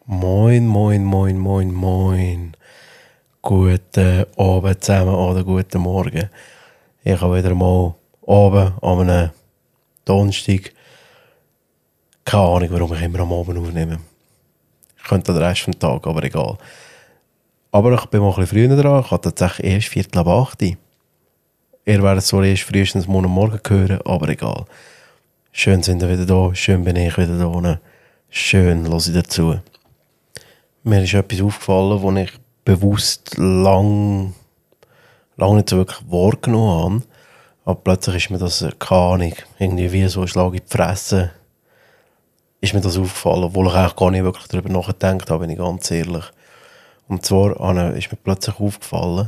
Moin, moin, moin, moin, moin. Guten Abend zusammen oder guten Morgen. Ich habe wieder mal oben an einem Donnerstag. Keine Ahnung, warum ich immer am Abend aufnehme. Ich könnte den Rest des Tages, aber egal. Aber ich bin mal ein bisschen früher dran. Ich habe tatsächlich erst 7:45. Ihr werdet zwar erst frühestens morgen hören, aber egal. Schön sind ihr wieder da, schön bin ich wieder da. Schön höre ich dazu. Mir ist etwas aufgefallen, das ich bewusst lang nicht so wirklich wahrgenommen habe. Aber plötzlich ist mir das, keine Ahnung, irgendwie wie so ein Schlag in die Fresse, ist mir das aufgefallen, obwohl ich eigentlich gar nicht wirklich darüber nachgedacht habe, bin ich ganz ehrlich. Und zwar ist mir plötzlich aufgefallen,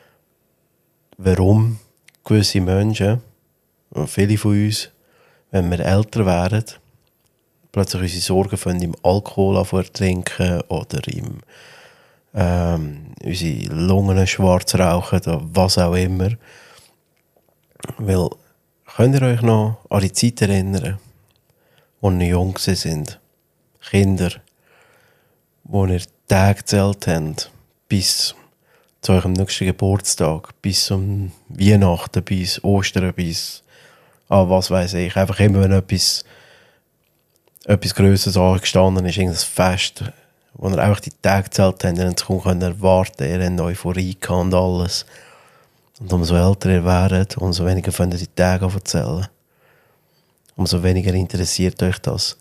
warum gewisse Menschen, viele von uns, wenn wir älter werden, plötzlich unsere Sorgen von im Alkohol trinken oder unsere Lungen schwarz rauchen oder was auch immer. Weil, könnt ihr euch noch an die Zeit erinnern, wo ihr jung sind? Kinder, wo ihr Tage gezählt habt, bis zu eurem nächsten Geburtstag, bis zum Weihnachten, bis Ostern, bis, was weiß ich, einfach immer, wenn etwas Grösseres angestanden ist, irgendein Fest, wo ihr einfach die Tage gezählt habt, und es könnt erwarten, ihr habt Euphorie gehabt und alles. Und umso älter ihr werdet, umso weniger könnt ihr die Tage erzählen. Umso weniger interessiert euch das.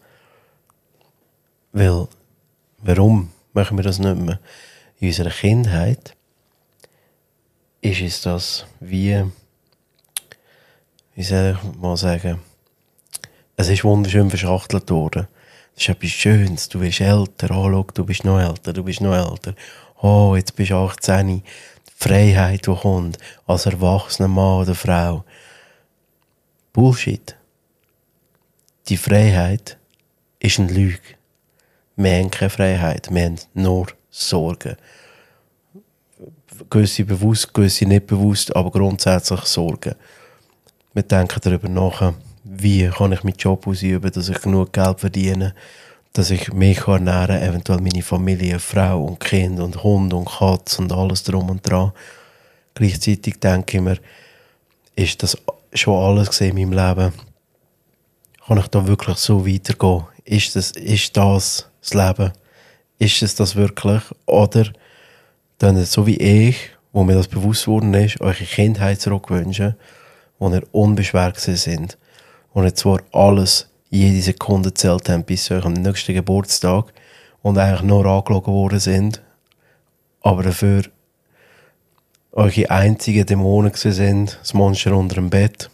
Weil, warum machen wir das nicht mehr? In unserer Kindheit ist es das wie soll ich mal sagen, es ist wunderschön verschachtelt worden. Das ist etwas Schönes. Du bist älter. Oh, schau, du bist noch älter. Du bist noch älter. Oh, jetzt bist du 18. Die Freiheit, die kommt. Als erwachsener Mann oder Frau. Bullshit. Die Freiheit ist eine Lüge. Wir haben keine Freiheit. Wir haben nur Sorgen. Gewisse bewusst, gewisse nicht bewusst, aber grundsätzlich Sorgen. Wir denken darüber nach, wie kann ich meinen Job ausüben, dass ich genug Geld verdiene, dass ich mich ernähren kann, eventuell meine Familie, Frau und Kind und Hund und Katz und alles drum und dran. Gleichzeitig denke ich mir, ist das schon alles in meinem Leben? Kann ich da wirklich so weitergehen? Ist das Leben? Ist es das wirklich? Oder dann so wie ich, wo mir das bewusst worden ist, eure Kindheit zurückwünschen, wo ihr unbeschwert sind, wo ihr zwar alles, jede Sekunde gezählt habt bis zu eurem nächsten Geburtstag und eigentlich nur angelogen worden sind, aber dafür eure einzigen Dämonen sind, das Monster unter dem Bett.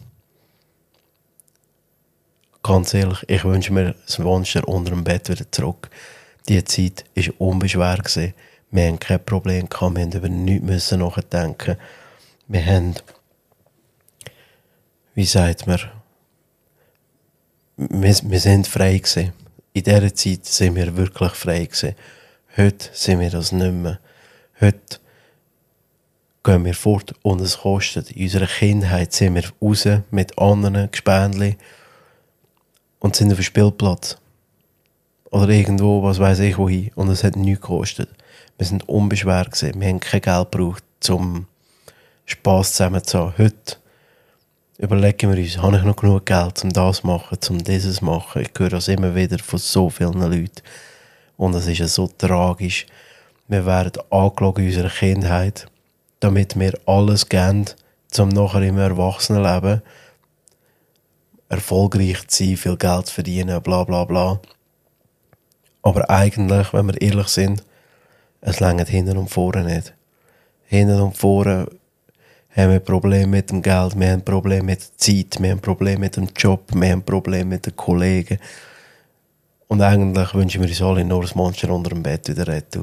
Ganz ehrlich, ich wünsche mir das Monster unter dem Bett wieder zurück. Die Zeit war unbeschwert. Wir haben kein Problem gehabt, wir mussten über nichts nachdenken. Wir haben, wie sagt man, wir sind frei gewesen. In dieser Zeit sind wir wirklich frei gewesen. Heute sind wir das nicht mehr. Heute gehen wir fort und es kostet. In unserer Kindheit sind wir raus mit anderen Gespänli und sind auf dem Spielplatz. Oder irgendwo, was weiß ich wohin. Und es hat nichts gekostet. Wir sind unbeschwert gewesen. Wir haben kein Geld gebraucht, um Spass zusammen zu haben. Heute überlegen wir uns, habe ich noch genug Geld, um das zu machen, um dieses zu machen. Ich höre das immer wieder von so vielen Leuten. Und es ist ja so tragisch. Wir werden angelogen in unserer Kindheit, damit wir alles geben, um nachher im Erwachsenenleben erfolgreich zu sein, viel Geld zu verdienen, bla bla bla. Aber eigentlich, wenn wir ehrlich sind, es reicht hinten und vorne nicht. Hinten und vorne haben wir Probleme mit dem Geld, wir haben Probleme mit der Zeit, wir haben Probleme mit dem Job, wir haben Probleme mit den Kollegen. Und eigentlich wünschen wir uns alle nur das Monster unter dem Bett wieder retour.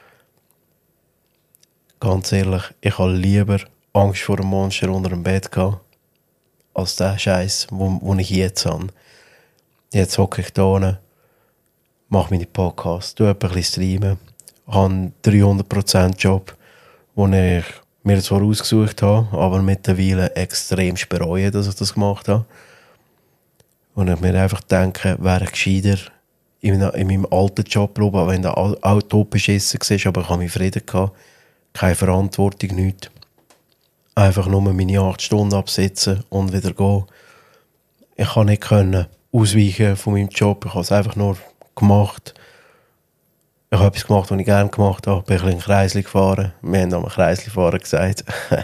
Ganz ehrlich, ich habe lieber Angst vor dem Monster unter dem Bett gehabt, als der Scheiß, den ich jetzt habe. Jetzt hocke ich da hinten, mache meine Podcasts, tue ein bisschen streamen, habe einen 300% Job, den ich mir zwar ausgesucht habe, aber mittlerweile extrem bereue, dass ich das gemacht habe. Und ich mir einfach denke, wäre gescheiter, in meinem alten Job, auch wenn der auch top beschissen war, aber ich habe meinen Frieden gehabt. Keine Verantwortung, nichts. Einfach nur meine 8 Stunden absitzen und wieder gehen. Ich konnte nicht ausweichen von meinem Job. Ich habe es einfach nur gemacht. Ich habe etwas gemacht, was ich gerne gemacht habe. Ich bin ein bisschen Kreisli gefahren. Wir haben einmal Kreisli fahren gesagt.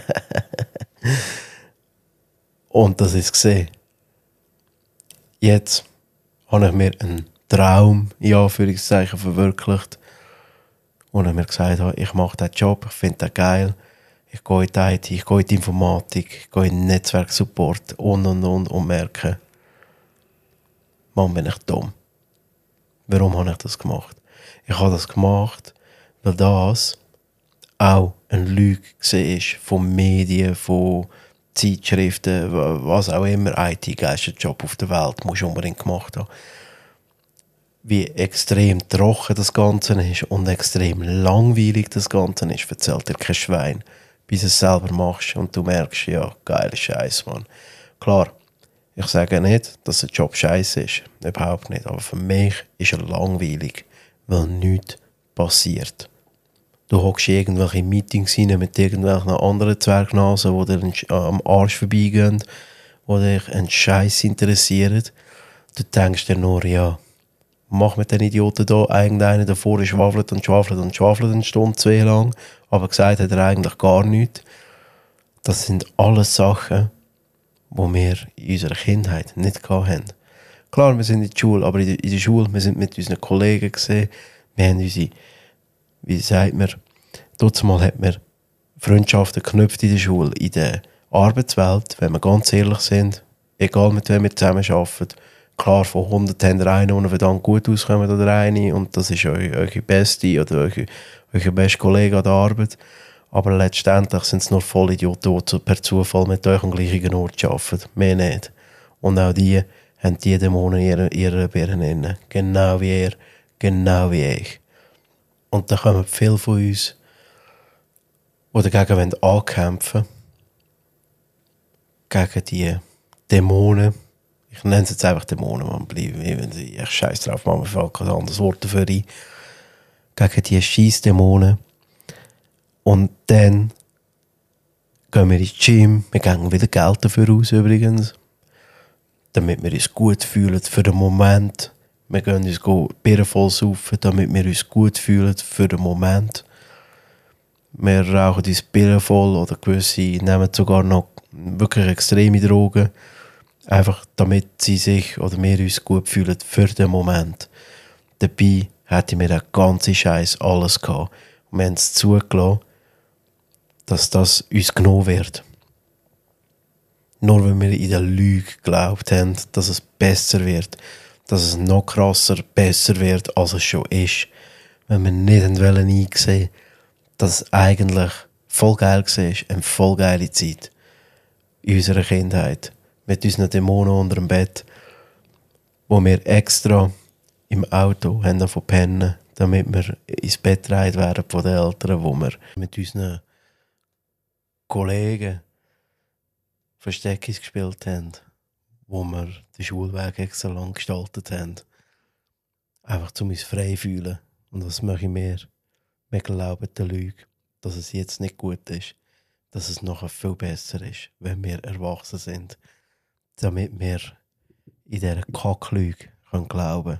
Und das ist gesehen. Jetzt habe ich mir einen Traum, in Anführungszeichen, verwirklicht. Und ich mir gesagt habe, ich mache diesen Job, ich finde den geil. Ich gehe in die IT, ich gehe in die Informatik, ich gehe in den Netzwerksupport und merke, Mann, bin ich dumm. Warum habe ich das gemacht? Ich habe das gemacht, weil das auch eine Lüge war von Medien, von Zeitschriften, was auch immer, IT-geilster Job auf der Welt, musst du unbedingt gemacht haben. Wie extrem trocken das Ganze ist und extrem langweilig das Ganze ist, erzählt dir kein Schwein, bis du es selber machst und du merkst, ja, geiler Scheiß, Mann. Klar, ich sage nicht, dass der Job scheiße ist, überhaupt nicht, aber für mich ist er langweilig, weil nichts passiert. Du hockst in irgendwelche Meetings rein mit irgendwelchen anderen Zwergnasen, die dir am Arsch vorbeigehen, die dich einen Scheiß interessieren. Du denkst dir nur, ja, mach mit den Idioten da. Irgendeiner davor schwafelt und schwafelt und schwafelt eine Stunde, 2 lang, aber gesagt hat er eigentlich gar nichts. Das sind alles Sachen, die wir in unserer Kindheit nicht hatten. Klar, wir sind in der Schule, aber in der Schule, wir sind mit unseren Kollegen gesehen, wir haben unsere, wie sagt man, dort mal hat man Freundschaften geknüpft in der Schule. In der Arbeitswelt, wenn wir ganz ehrlich sind, egal mit wem wir zusammen arbeiten, klar, von 100 haben wir einen, der verdammt gut auskommt oder eine, und das ist eure beste oder euer beste Kollege an der Arbeit. Aber letztendlich sind es nur Vollidioten, die per Zufall mit euch am gleichen Ort arbeiten. Mehr nicht. Und auch die haben die Dämonen ihre Birnen inne. Genau wie ihr, genau wie ich. Und da kommen viele von uns, die dagegen ankämpfen, gegen die Dämonen. Ich nenne es jetzt einfach Dämonen, man bleibt, wenn sie, ich scheiß drauf, man fällt kein anderes Wort dafür ein. Gegen die scheiß Dämonen. Und dann gehen wir ins Gym, wir geben wieder Geld dafür aus übrigens, damit wir uns gut fühlen für den Moment. Wir gehen uns Bier voll saufen, damit wir uns gut fühlen für den Moment. Wir rauchen uns Bier voll oder gewisse nehmen sogar noch wirklich extreme Drogen. Einfach damit sie sich oder wir uns gut fühlen für den Moment. Dabei hätten wir den ganzen Scheiß alles gehabt. Und wir haben es zugelassen, dass das uns genommen wird. Nur weil wir in der Lüge geglaubt haben, dass es besser wird, dass es noch krasser besser wird, als es schon ist. Wenn wir nicht einsehen, dass es eigentlich voll geil war, eine voll geile Zeit in unserer Kindheit. Mit unseren Dämonen unter dem Bett, wo wir extra im Auto haben davon pennen, damit wir ins Bett getragen werden von den Eltern, wo wir mit unseren Kollegen Versteckis gespielt haben, wo wir den Schulweg extra lang gestaltet haben. Einfach um uns frei zu fühlen. Und was mache ich mehr? Wir glauben der Lüge, dass es jetzt nicht gut ist, dass es nachher viel besser ist, wenn wir erwachsen sind, damit wir in dieser Kacklüge glauben können.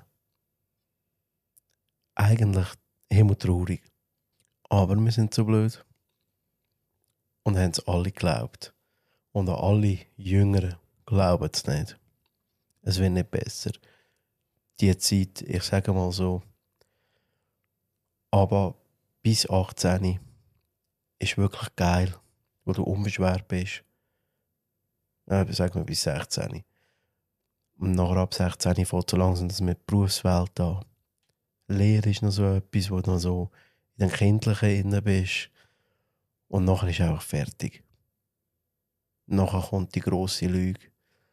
Eigentlich himmeltraurig. Aber wir sind so blöd. Und haben es alle geglaubt. Und an alle Jüngeren glauben es nicht. Es wird nicht besser. Die Zeit, ich sage mal so, aber bis 18 ist wirklich geil, wo du unbeschwert bist. Sagen wir bis 16. Und nachher ab 16 fängt so langsam das mit der Berufswelt an. Lehre ist noch so etwas, wo du noch so in den Kindlichen innen bist. Und nachher ist einfach fertig. Nachher kommt die grosse Lüge.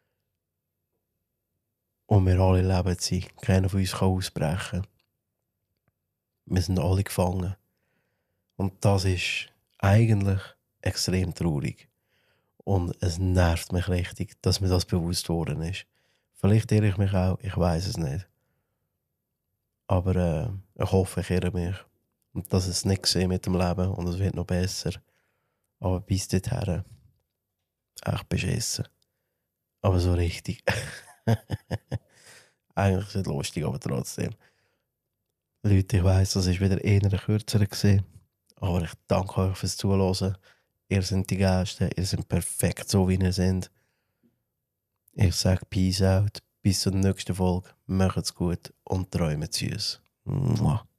Und wir alle leben sie. Keiner von uns kann ausbrechen. Wir sind alle gefangen. Und das ist eigentlich extrem traurig. Und es nervt mich richtig, dass mir das bewusst worden ist. Vielleicht irre ich mich auch, ich weiß es nicht. Aber ich hoffe, ich irre mich. Und dass es nicht gesehen mit dem Leben und es wird noch besser. Aber bis dorthin, echt beschissen. Aber so richtig. Eigentlich ist es lustig, aber trotzdem. Leute, ich weiss, das war wieder eher eine kürzere gewesen. Aber ich danke euch fürs Zuhören. Ihr seid die Gäste, ihr seid perfekt, so wie ihr seid. Ich sage Peace out, bis zur nächsten Folge. Macht's gut und träumt süß. Mua.